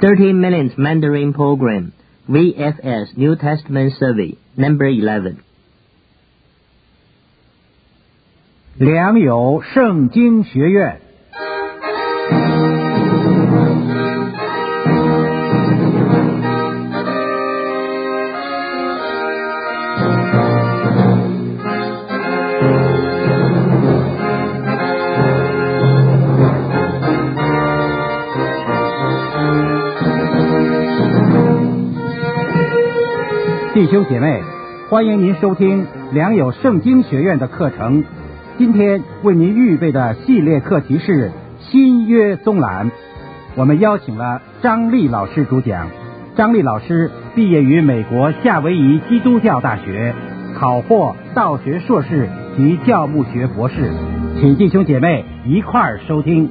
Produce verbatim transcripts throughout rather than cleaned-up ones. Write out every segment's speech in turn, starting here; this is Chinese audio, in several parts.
thirty minutes Mandarin Program, V F S New Testament Survey, number eleven. 良友圣经学院。弟兄姐妹，欢迎您收听良友圣经学院的课程。今天为您预备的系列课题是新约综览。我们邀请了张丽老师主讲。张丽老师毕业于美国夏威夷基督教大学，考获道学硕士及教牧学博士。请弟兄姐妹一块儿收听。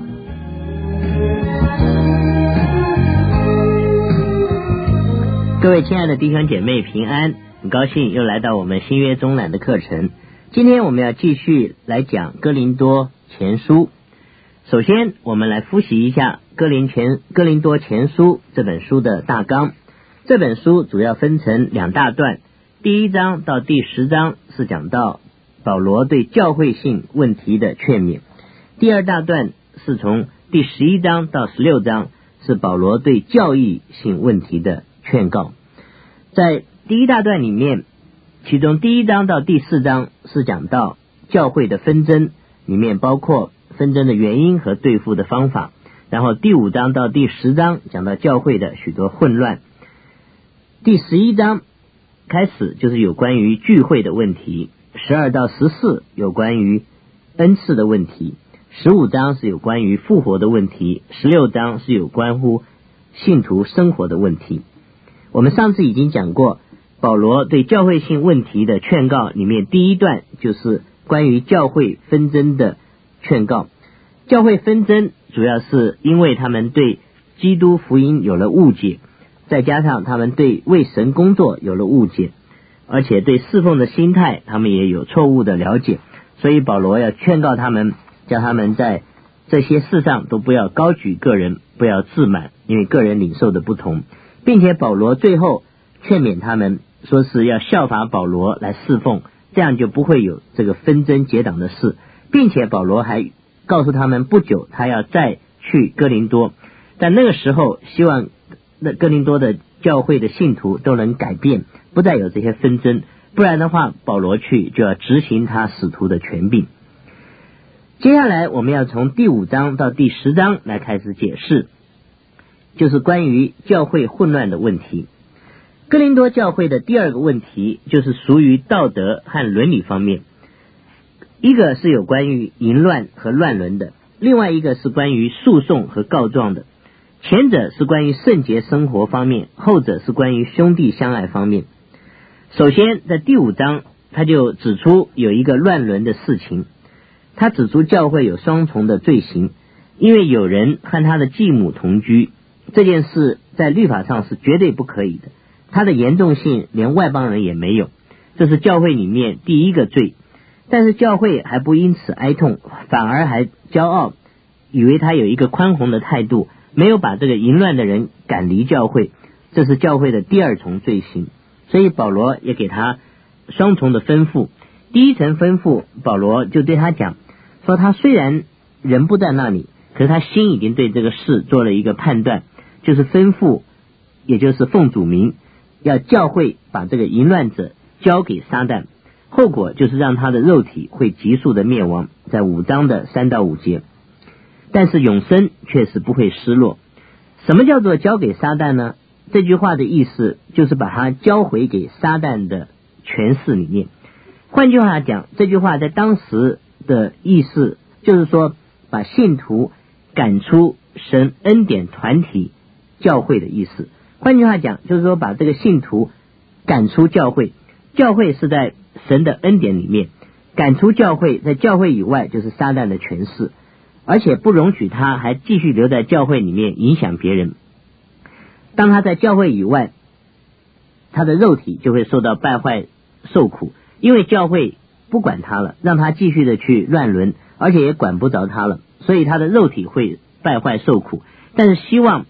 各位亲爱的弟兄姐妹平安，很高兴又来到我们新约综览的课程。今天我们要继续来讲哥林多前书。首先我们来复习一下哥林前哥林多前书这本书的大纲。这本书主要分成两大段，第一章到第十章是讲到保罗对教会性问题的劝勉，第二大段是从第十一章到十六章是保罗对教义性问题的劝告。在第一大段里面，其中第一章到第四章是讲到教会的纷争，里面包括纷争的原因和对付的方法。然后第五章到第十章讲到教会的许多混乱。第十一章开始就是有关于聚会的问题，十二到十四有关于恩赐的问题，十五章是有关于复活的问题，十六章是有关乎信徒生活的问题。我们上次已经讲过，保罗对教会性问题的劝告里面，第一段就是关于教会纷争的劝告。教会纷争主要是因为他们对基督福音有了误解，再加上他们对为神工作有了误解，而且对侍奉的心态他们也有错误的了解，所以保罗要劝告他们，叫他们在这些事上都不要高举个人，不要自满，因为个人领受的不同，并且保罗最后劝勉他们说是要效法保罗来侍奉，这样就不会有这个纷争结党的事，并且保罗还告诉他们不久他要再去哥林多，但那个时候希望哥林多的教会的信徒都能改变，不再有这些纷争，不然的话保罗去就要执行他使徒的权柄。接下来我们要从第五章到第十章来开始解释，就是关于教会混乱的问题。哥林多教会的第二个问题就是属于道德和伦理方面，一个是有关于淫乱和乱伦的，另外一个是关于诉讼和告状的。前者是关于圣洁生活方面，后者是关于兄弟相爱方面。首先在第五章他就指出有一个乱伦的事情，他指出教会有双重的罪行，因为有人和他的继母同居，这件事在律法上是绝对不可以的，它的严重性连外邦人也没有，这是教会里面第一个罪。但是教会还不因此哀痛，反而还骄傲，以为他有一个宽宏的态度，没有把这个淫乱的人赶离教会，这是教会的第二重罪行。所以保罗也给他双重的吩咐。第一层吩咐，保罗就对他讲说，他虽然人不在那里，可是他心已经对这个事做了一个判断，就是吩咐，也就是奉主名，要教会把这个淫乱者交给撒旦，后果就是让他的肉体会急速的灭亡，在五章的三到五节。但是永生却是不会失落。什么叫做交给撒旦呢？这句话的意思就是把它交回给撒旦的权势里面。换句话讲，这句话在当时的意思就是说，把信徒赶出神恩典团体教会的意思。换句话讲，就是说把这个信徒赶出教会，教会是在神的恩典里面，赶出教会，在教会以外就是撒旦的权势，而且不容许他还继续留在教会里面影响别人。当他在教会以外，他的肉体就会受到败坏受苦，因为教会不管他了，让他继续的去乱伦，而且也管不着他了，所以他的肉体会败坏受苦。但是希望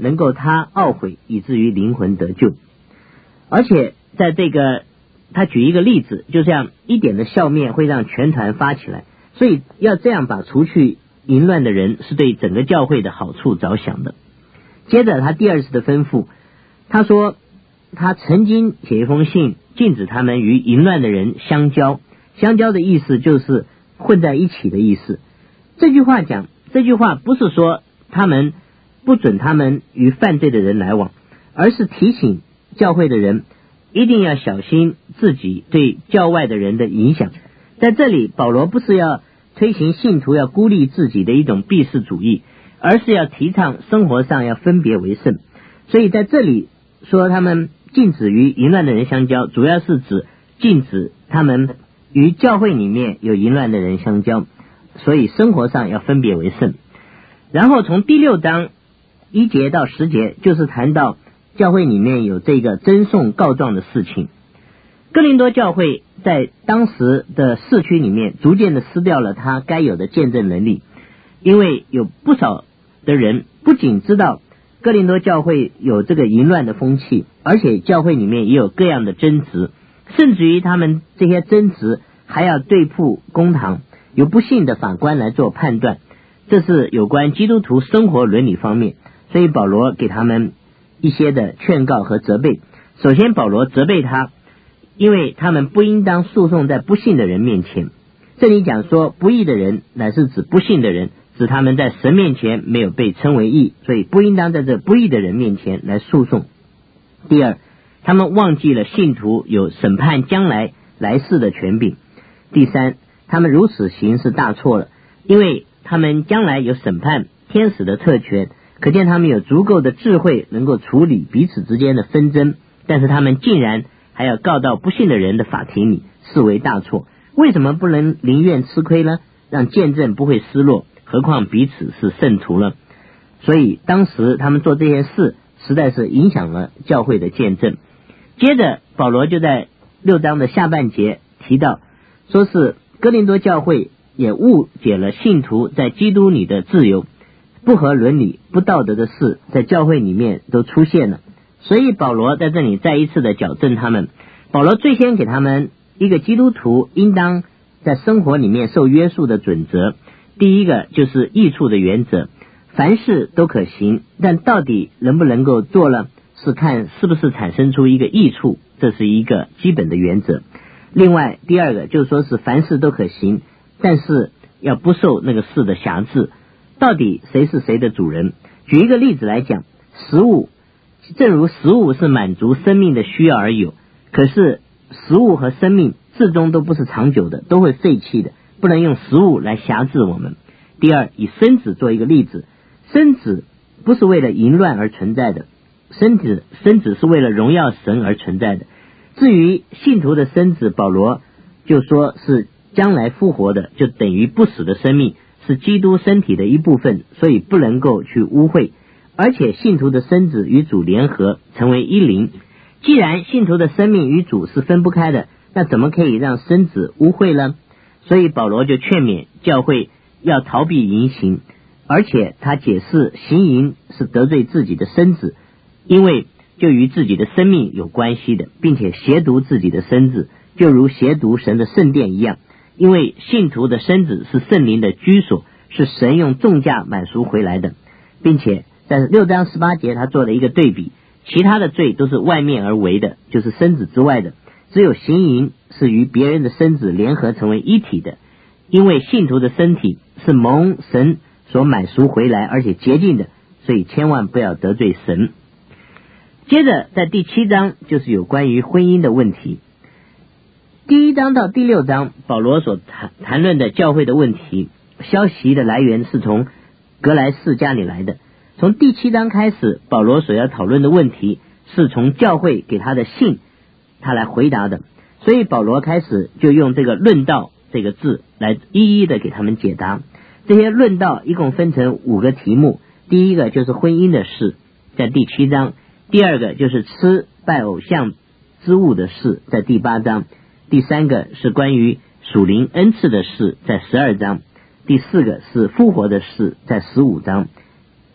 能够他懊悔以至于灵魂得救。而且在这个他举一个例子，就像一点的笑面会让全团发起来，所以要这样把除去淫乱的人是对整个教会的好处着想的。接着他第二次的吩咐，他说他曾经写一封信禁止他们与淫乱的人相交，相交的意思就是混在一起的意思。这句话讲，这句话不是说他们不准他们与犯罪的人来往，而是提醒教会的人一定要小心自己对教外的人的影响。在这里保罗不是要推行信徒要孤立自己的一种避世主义，而是要提倡生活上要分别为圣。所以在这里说他们禁止与淫乱的人相交，主要是指禁止他们与教会里面有淫乱的人相交，所以生活上要分别为圣。然后从第六章一节到十节就是谈到教会里面有这个争讼告状的事情。哥林多教会在当时的市区里面逐渐的失掉了他该有的见证能力，因为有不少的人不仅知道哥林多教会有这个淫乱的风气，而且教会里面也有各样的争执，甚至于他们这些争执还要对簿公堂，由不信的法官来做判断，这是有关基督徒生活伦理方面。所以保罗给他们一些的劝告和责备。首先保罗责备他，因为他们不应当诉讼在不信的人面前。这里讲说不义的人乃是指不信的人，指他们在神面前没有被称为义，所以不应当在这不义的人面前来诉讼。第二，他们忘记了信徒有审判将来来世的权柄。第三，他们如此行是大错了，因为他们将来有审判天使的特权，可见他们有足够的智慧能够处理彼此之间的纷争，但是他们竟然还要告到不信的人的法庭里，视为大错。为什么不能宁愿吃亏呢？让见证不会失落，何况彼此是圣徒了。所以当时他们做这件事实在是影响了教会的见证。接着保罗就在六章的下半节提到，说是哥林多教会也误解了信徒在基督里的自由，不合伦理不道德的事在教会里面都出现了。所以保罗在这里再一次的矫正他们。保罗最先给他们一个基督徒应当在生活里面受约束的准则。第一个就是益处的原则，凡事都可行，但到底能不能够做了，是看是不是产生出一个益处，这是一个基本的原则。另外第二个就是说是凡事都可行，但是要不受那个事的辖制，到底谁是谁的主人。举一个例子来讲，食物，正如食物是满足生命的需要而有，可是食物和生命至终都不是长久的，都会废弃的，不能用食物来辖制我们。第二，以身子做一个例子，身子不是为了淫乱而存在的，身子身子是为了荣耀神而存在的。至于信徒的身子，保罗就说是将来复活的，就等于不死的生命，是基督身体的一部分，所以不能够去污秽。而且信徒的身子与主联合成为一灵，既然信徒的生命与主是分不开的，那怎么可以让身子污秽呢？所以保罗就劝勉教会要逃避淫行，而且他解释行淫是得罪自己的身子，因为就与自己的生命有关系的，并且亵渎自己的身子就如亵渎神的圣殿一样。因为信徒的身子是圣灵的居所，是神用重价买赎回来的，并且在六章十八节他做了一个对比，其他的罪都是外面而为的，就是身子之外的，只有行淫是与别人的身子联合成为一体的。因为信徒的身体是蒙神所买赎回来而且洁净的，所以千万不要得罪神。接着在第七章就是有关于婚姻的问题。第一章到第六章保罗所谈谈论的教会的问题，消息的来源是从格莱士家里来的。从第七章开始，保罗所要讨论的问题是从教会给他的信他来回答的，所以保罗开始就用这个论道这个字来一一的给他们解答。这些论道一共分成五个题目，第一个就是婚姻的事，在第七章；第二个就是吃拜偶像之物的事，在第八章；第三个是关于属灵恩赐的事，在十二章；第四个是复活的事，在十五章；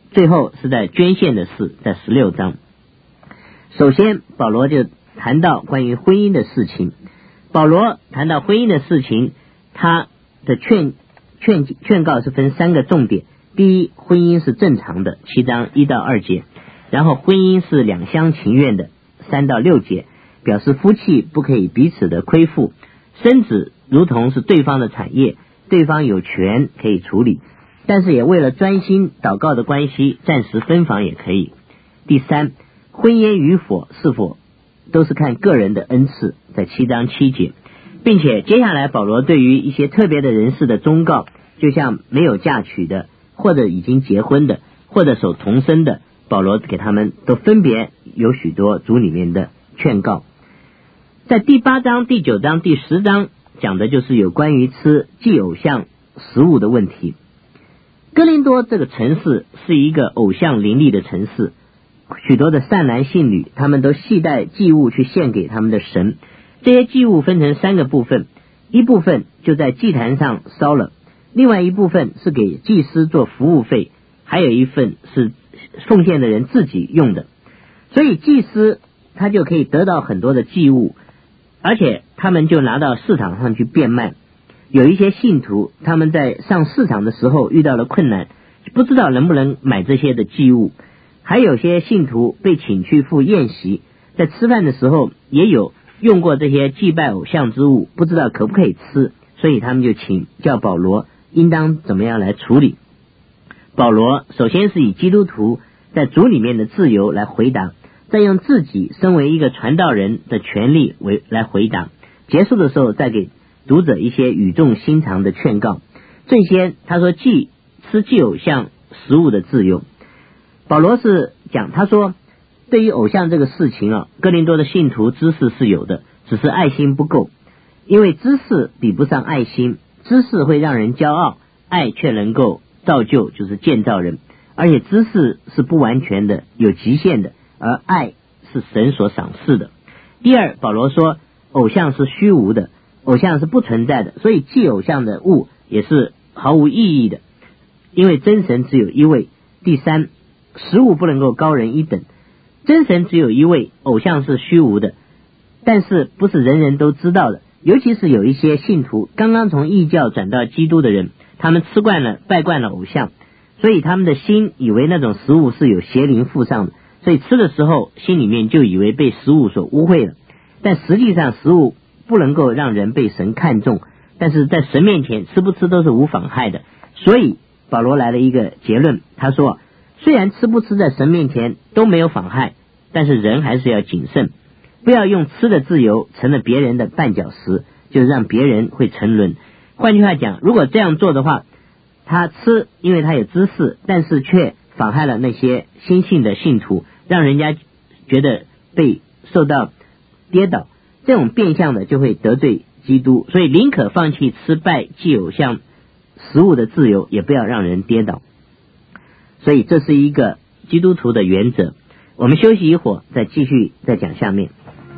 最后是在捐献的事，在十六章。首先保罗就谈到关于婚姻的事情。保罗谈到婚姻的事情，他的劝劝劝告是分三个重点。第一，婚姻是正常的，七章一到二节。然后婚姻是两厢情愿的，三到六节，表示夫妻不可以彼此的亏负，生子如同是对方的产业，对方有权可以处理，但是也为了专心祷告的关系，暂时分房也可以。第三，婚姻与否是否都是看个人的恩赐，在七章七节。并且接下来保罗对于一些特别的人士的忠告，就像没有嫁娶的，或者已经结婚的，或者守童身的，保罗给他们都分别有许多主里面的劝告。在第八章、第九章、第十章讲的就是有关于吃祭偶像食物的问题。哥林多这个城市是一个偶像林立的城市，许多的善男信女他们都携带祭物去献给他们的神。这些祭物分成三个部分，一部分就在祭坛上烧了，另外一部分是给祭司做服务费，还有一份是奉献的人自己用的。所以祭司他就可以得到很多的祭物，而且他们就拿到市场上去变卖。有一些信徒他们在上市场的时候遇到了困难，不知道能不能买这些的祭物。还有些信徒被请去赴宴席，在吃饭的时候也有用过这些祭拜偶像之物，不知道可不可以吃，所以他们就请教保罗应当怎么样来处理。保罗首先是以基督徒在主里面的自由来回答，再用自己身为一个传道人的权利为来回答，结束的时候再给读者一些语重心长的劝告。最先他说祭吃祭偶像食物的自由。保罗是讲，他说对于偶像这个事情啊，哥林多的信徒知识是有的，只是爱心不够。因为知识比不上爱心，知识会让人骄傲，爱却能够造就，就是建造人。而且知识是不完全的，有极限的，而爱是神所赏赐的。第二，保罗说偶像是虚无的，偶像是不存在的，所以祭偶像的物也是毫无意义的，因为真神只有一位。第三，食物不能够高人一等，真神只有一位，偶像是虚无的，但是不是人人都知道的。尤其是有一些信徒刚刚从异教转到基督的人，他们吃惯了拜惯了偶像，所以他们的心以为那种食物是有邪灵附上的，所以吃的时候心里面就以为被食物所污秽了。但实际上食物不能够让人被神看重，但是在神面前吃不吃都是无妨害的。所以保罗来了一个结论，他说虽然吃不吃在神面前都没有妨害，但是人还是要谨慎，不要用吃的自由成了别人的绊脚石，就让别人会沉沦。换句话讲，如果这样做的话，他吃因为他有知识，但是却妨害了那些新信的信徒，让人家觉得被受到跌倒，这种变相的就会得罪基督。所以宁可放弃吃拜祭偶像食物的自由，也不要让人跌倒。所以这是一个基督徒的原则。我们休息一会儿，再继续再讲下面。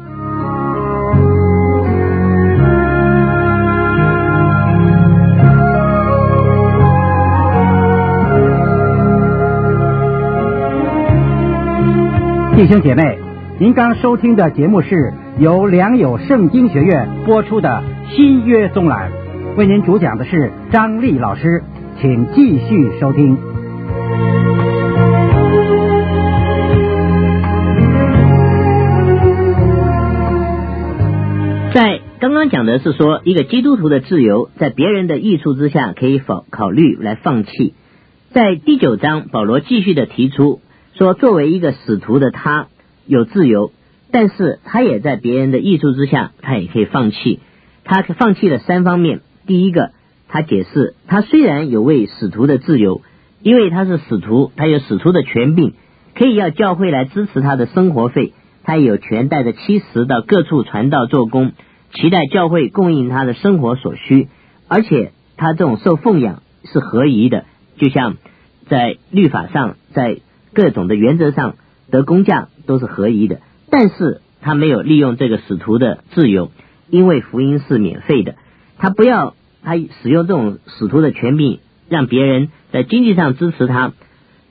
弟兄姐妹，您刚收听的节目是由良友圣经学院播出的新约综览，为您主讲的是张丽老师，请继续收听。 在刚刚讲的是说，一个基督徒的自由在别人的益处之下可以考考虑来放弃。在第九章保罗继续的提出说，作为一个使徒的他有自由，但是他也在别人的益处之下他也可以放弃。他放弃了三方面。第一个，他解释他虽然有为使徒的自由，因为他是使徒，他有使徒的权柄，可以要教会来支持他的生活费，他也有权带着七十到各处传道做工，期待教会供应他的生活所需，而且他这种受奉养是合宜的，就像在律法上在各种的原则上得工价都是合宜的。但是他没有利用这个使徒的自由，因为福音是免费的，他不要他使用这种使徒的权柄让别人在经济上支持他，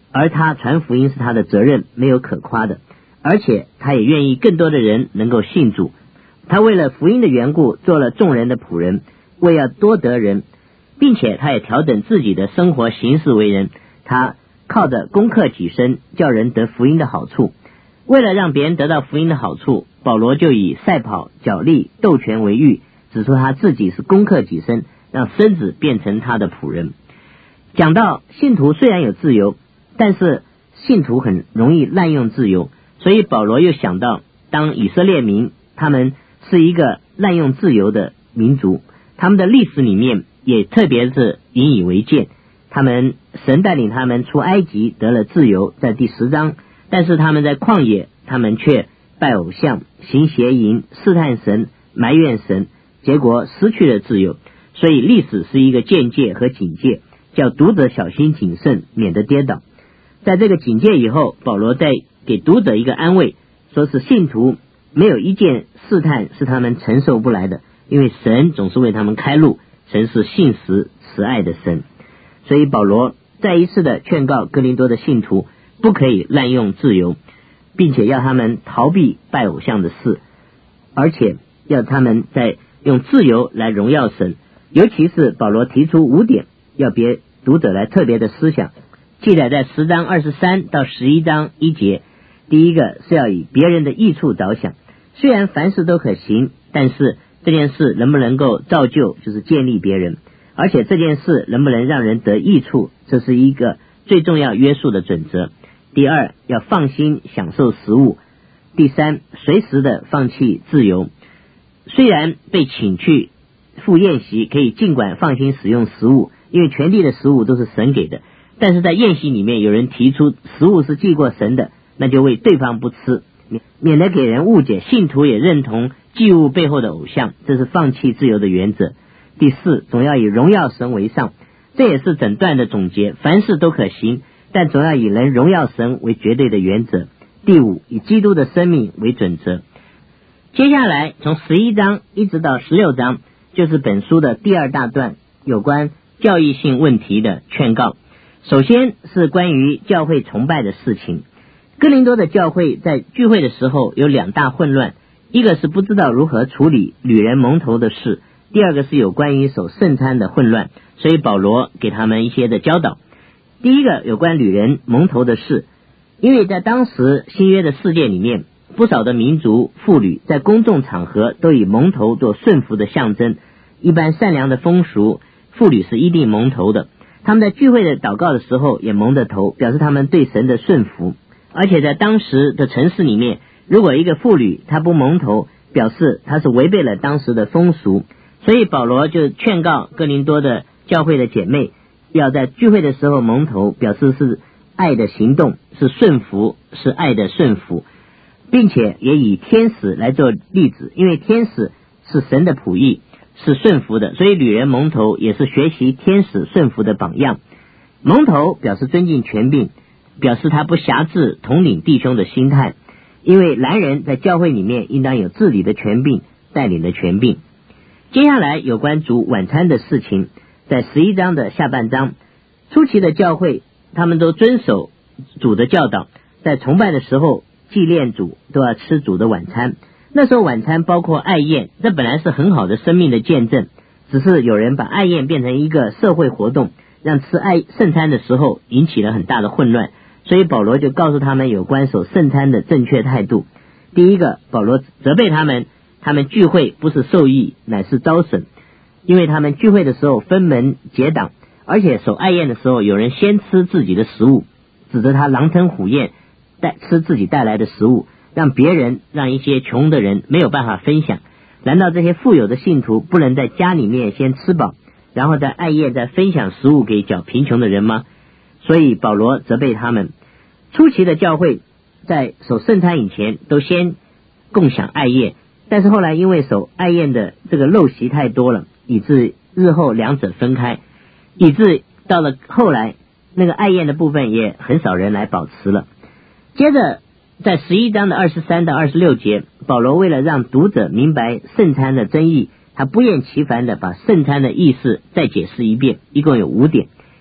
而他传福音是他的责任，没有可夸的，而且他也愿意更多的人能够信主。他为了福音的缘故做了众人的仆人，为要多得人，并且他也调整自己的生活行事为人，他靠着攻克己身，叫人得福音的好处。为了让别人得到福音的好处，保罗就以赛跑、角力、斗拳为喻，指出他自己是攻克己身，让身子变成他的仆人。讲到信徒虽然有自由，但是信徒很容易滥用自由，所以保罗又想到，当以色列民他们是一个滥用自由的民族，他们的历史里面也特别是引以为戒。他们神带领他们出埃及得了自由，在第十章，但是他们在旷野，他们却拜偶像、行邪淫、试探神、埋怨神，结果失去了自由。所以历史是一个鉴戒和警戒，叫读者小心谨慎，免得跌倒。在这个警戒以后，保罗再给读者一个安慰，说是信徒没有一件试探是他们承受不来的，因为神总是为他们开路，神是信实慈爱的神。所以保罗再一次的劝告哥林多的信徒，不可以滥用自由，并且要他们逃避拜偶像的事，而且要他们在用自由来荣耀神。尤其是保罗提出五点，要别读者来特别的思想，记载在十章二十三到十一章一节。第一个是要以别人的益处着想，虽然凡事都可行，但是这件事能不能够造就，就是建立别人，而且这件事能不能让人得益处，这是一个最重要约束的准则。第二，要放心享受食物。第三，随时的放弃自由，虽然被请去赴宴席，可以尽管放心使用食物，因为全地的食物都是神给的，但是在宴席里面有人提出食物是祭过神的，那就为对方不吃，免得给人误解信徒也认同祭物背后的偶像，这是放弃自由的原则。第四，总要以荣耀神为上，这也是整段的总结，凡事都可行，但总要以人荣耀神为绝对的原则。第五，以基督的生命为准则。接下来从十一章一直到十六章，就是本书的第二大段，有关教义性问题的劝告。首先是关于教会崇拜的事情。哥林多的教会在聚会的时候有两大混乱，一个是不知道如何处理旅人蒙头的事，第二个是有关于守圣餐的混乱，所以保罗给他们一些的教导。第一个有关旅人蒙头的事，因为在当时新约的世界里面，不少的民族妇女在公众场合都以蒙头做顺服的象征，一般善良的风俗，妇女是一定蒙头的，他们在聚会的祷告的时候也蒙着头，表示他们对神的顺服。而且在当时的城市里面，如果一个妇女她不蒙头，表示她是违背了当时的风俗。所以保罗就劝告哥林多的教会的姐妹，要在聚会的时候蒙头，表示是爱的行动，是顺服，是爱的顺服，并且也以天使来做例子，因为天使是神的仆役，是顺服的，所以女人蒙头也是学习天使顺服的榜样。蒙头表示尊敬权柄，表示他不辖制统领弟兄的心态，因为男人在教会里面应当有治理的权柄，带领的权柄。接下来有关主晚餐的事情，在十一章的下半章，初期的教会他们都遵守主的教导，在崇拜的时候祭奠主都要吃主的晚餐。那时候晚餐包括爱宴，这本来是很好的生命的见证，只是有人把爱宴变成一个社会活动，让吃爱圣餐的时候引起了很大的混乱，所以保罗就告诉他们有关守圣餐的正确态度。第一个，保罗责备他们，他们聚会不是受益，乃是遭损，因为他们聚会的时候分门结党，而且守爱宴的时候有人先吃自己的食物，指责他狼吞虎咽带吃自己带来的食物，让别人让一些穷的人没有办法分享。难道这些富有的信徒不能在家里面先吃饱，然后在爱宴再分享食物给较贫穷的人吗？所以保罗责备他们。初期的教会在守圣餐以前都先共享爱宴，但是后来因为守爱宴的这个陋习太多了，以致日后两者分开，以致到了后来那个爱宴的部分也很少人来保持了。接着在十一章的二十三到二十六节，保罗为了让读者明白圣餐的真意，他不厌其烦的把圣餐的意思再解释一遍，一共有五点。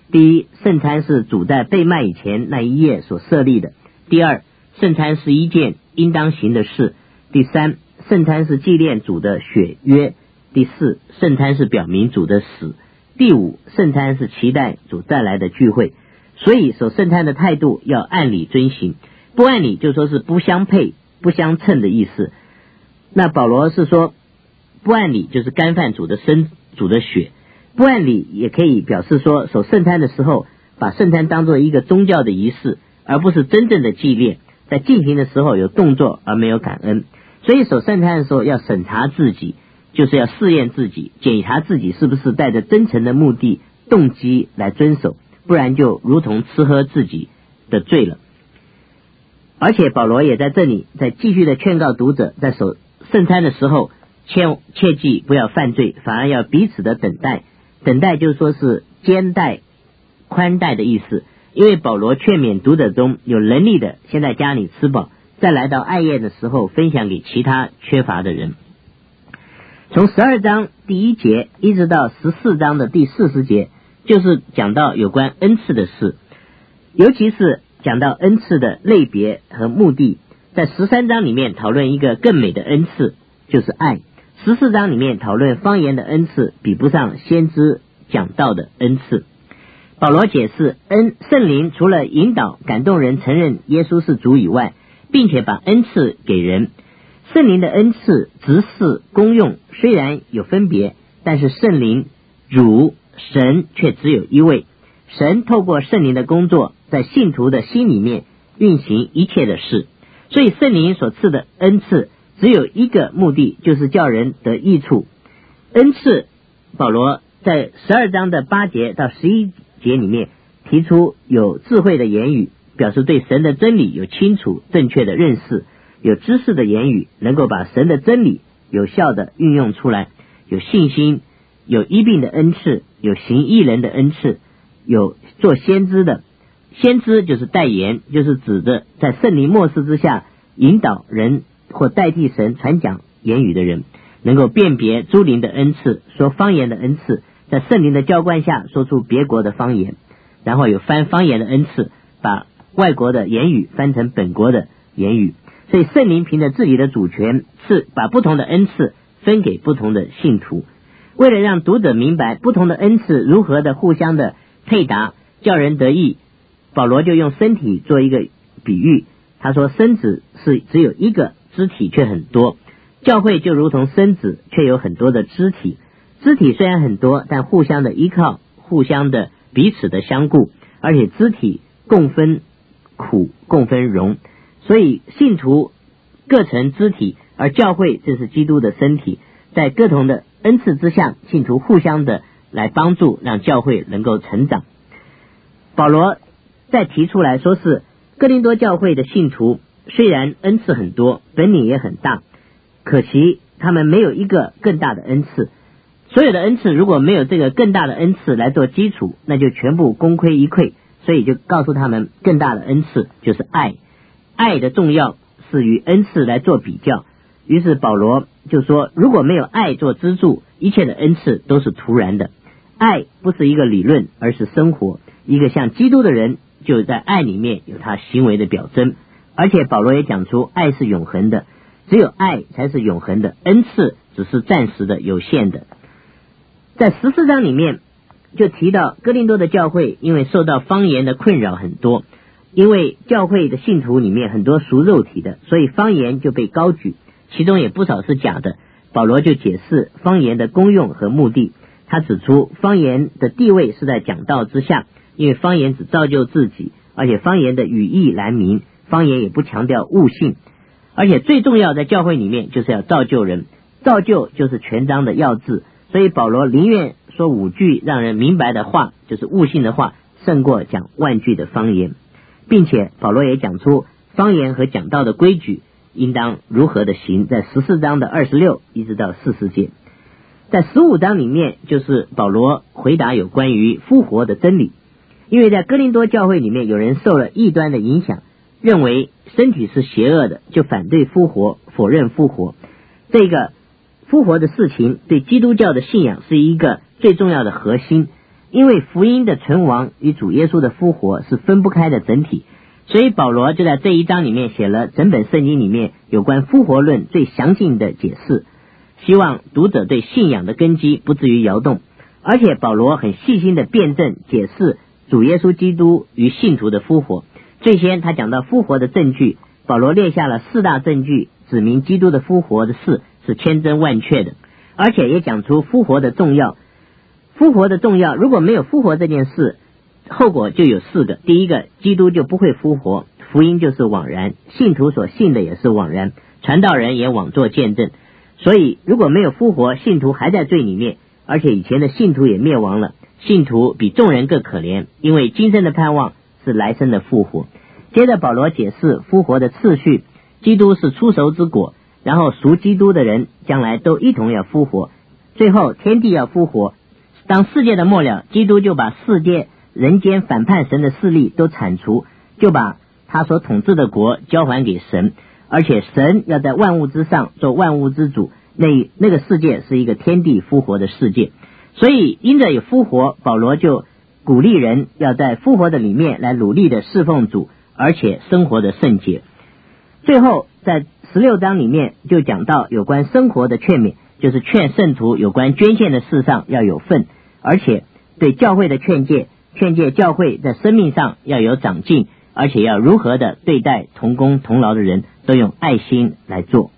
第一，圣餐是主在被卖以前那一夜所设立的；第二，圣餐是一件应当行的事；第三，圣餐是纪念主的血约；第四，圣餐是表明主的死；第五，圣餐是期待主再来的聚会。所以守圣餐的态度要按理遵行，不按理就说是不相配不相称的意思。那保罗是说不按理就是干犯主的身主的血，不按理也可以表示说守圣餐的时候把圣餐当作一个宗教的仪式，而不是真正的纪念，在进行的时候有动作而没有感恩。所以守圣餐的时候要审查自己，就是要试验自己，检查自己是不是带着真诚的目的动机来遵守，不然就如同吃喝自己的罪了。而且保罗也在这里在继续的劝告读者，在守圣餐的时候切切记不要犯罪，反而要彼此的等待。等待就是说是兼待宽待的意思，因为保罗劝勉读者中有能力的先在家里吃饱，再来到爱宴的时候分享给其他缺乏的人。从十二章第一节一直到十四章的第四十节，就是讲到有关恩赐的事，尤其是讲到恩赐的类别和目的。在十三章里面讨论一个更美的恩赐，就是爱。十四章里面讨论方言的恩赐，比不上先知讲道的恩赐。保罗解释，恩圣灵除了引导感动人承认耶稣是主以外，并且把恩赐给人。圣灵的恩赐职事功用虽然有分别，但是圣灵主神却只有一位。神透过圣灵的工作在信徒的心里面运行一切的事，所以圣灵所赐的恩赐只有一个目的，就是叫人得益处。恩赐保罗在十二章的八节到十一节里面提出有智慧的言语，表示对神的真理有清楚正确的认识；有知识的言语，能够把神的真理有效的运用出来；有信心，有医病的恩赐，有行义人的恩赐，有做先知的。先知就是代言，就是指着在圣灵默示之下引导人或代替神传讲言语的人，能够辨别诸灵的恩赐，说方言的恩赐，在圣灵的浇灌下说出别国的方言。然后有翻方言的恩赐，把外国的言语翻成本国的言语。所以圣灵凭着自己的主权，是把不同的恩赐分给不同的信徒。为了让读者明白不同的恩赐如何的互相的配搭，叫人得益，保罗就用身体做一个比喻。他说身子是只有一个，肢体却很多。教会就如同身子，却有很多的肢体。肢体虽然很多，但互相的依靠，互相的彼此的相顾，而且肢体共分苦，共分荣。所以信徒各成肢体，而教会就是基督的身体。在各同的恩赐之下，信徒互相的来帮助，让教会能够成长。保罗再提出来说，是哥林多教会的信徒虽然恩赐很多，本领也很大，可惜他们没有一个更大的恩赐。所有的恩赐如果没有这个更大的恩赐来做基础，那就全部功亏一篑。所以就告诉他们更大的恩赐就是爱，爱的重要是与恩赐来做比较。于是保罗就说，如果没有爱做支柱，一切的恩赐都是徒然的。爱不是一个理论，而是生活。一个像基督的人就在爱里面有他行为的表征。而且保罗也讲出爱是永恒的，只有爱才是永恒的，恩赐只是暂时的有限的。在十四章里面就提到哥林多的教会因为受到方言的困扰很多，因为教会的信徒里面很多属肉体的，所以方言就被高举，其中也不少是假的。保罗就解释方言的功用和目的。他指出方言的地位是在讲道之下，因为方言只造就自己，而且方言的语义难明，方言也不强调悟性。而且最重要在教会里面就是要造就人，造就就是全章的要旨。所以保罗宁愿说五句让人明白的话，就是悟性的话，胜过讲万句的方言。并且保罗也讲出方言和讲道的规矩应当如何的行，在十四章的二十六一直到四十节。在十五章里面就是保罗回答有关于复活的真理。因为在哥林多教会里面有人受了异端的影响，认为身体是邪恶的，就反对复活，否认复活。这个复活的事情对基督教的信仰是一个最重要的核心。 因为福音的存亡与主耶稣的复活是分不开的整体，所以保罗就在这一章里面写了整本圣经里面有关复活论最详尽的解释，希望读者对信仰的根基不至于摇动。而且保罗很细心的辩证解释主耶稣基督与信徒的复活。最先他讲到复活的证据，保罗列下了四大证据，指明基督的复活的事是千真万确的，而且也讲出复活的重要。复活的重要，如果没有复活这件事，后果就有四个。第一个，基督就不会复活，福音就是枉然，信徒所信的也是枉然，传道人也枉作见证。所以如果没有复活，信徒还在罪里面，而且以前的信徒也灭亡了，信徒比众人更可怜，因为今生的盼望是来生的复活。接着保罗解释复活的次序，基督是初熟之果，然后属基督的人将来都一同要复活，最后天地要复活。当世界的末了，基督就把世界人间反叛神的势力都铲除，就把他所统治的国交还给神，而且神要在万物之上做万物之主，那那个世界是一个天地复活的世界。所以因着有复活，保罗就鼓励人要在复活的里面来努力的侍奉主，而且生活的圣洁。最后在十六章里面就讲到有关生活的劝勉，就是劝圣徒有关捐献的事上要有份，而且对教会的劝诫，劝诫教会在生命上要有长进，而且要如何的对待同工同劳的人，都用爱心来做。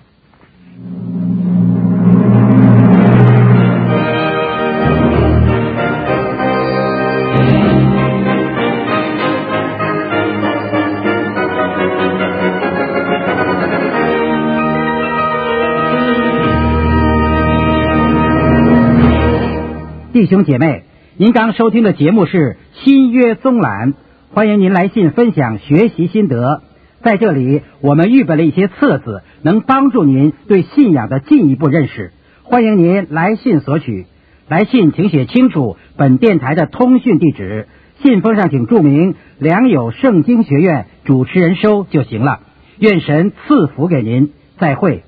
弟兄姐妹，您刚收听的节目是新约综览，欢迎您来信分享学习心得。在这里我们预备了一些册子，能帮助您对信仰的进一步认识，欢迎您来信索取。来信请写清楚本电台的通讯地址，信封上请注明良友圣经学院主持人收就行了。愿神赐福给您，再会。